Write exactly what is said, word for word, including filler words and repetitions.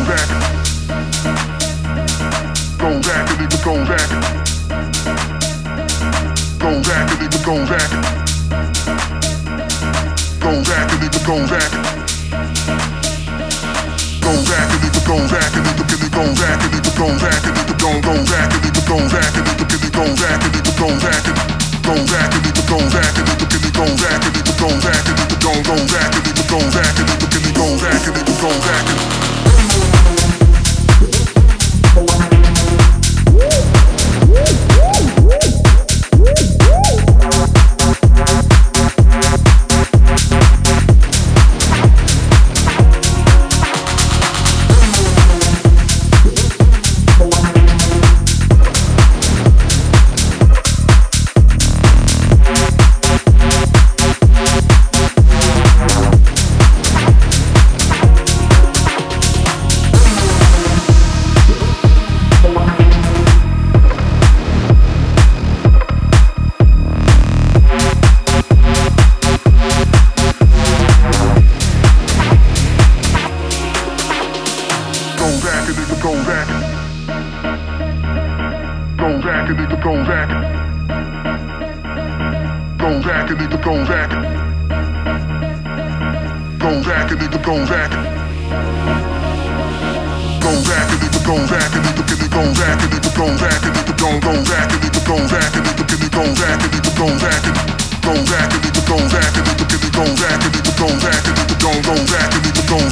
back. Go back and it go back. Go back and it go back. Go back and it go back. Go back and it go back and it can it go back and it go back and it go go back and it go back and it can it go back and it go back and go back and it go back and it can it go back and it go back and it go go back and it go back and it can it go back and it go back and go back and it go back and it go back and it go back and it go back and it go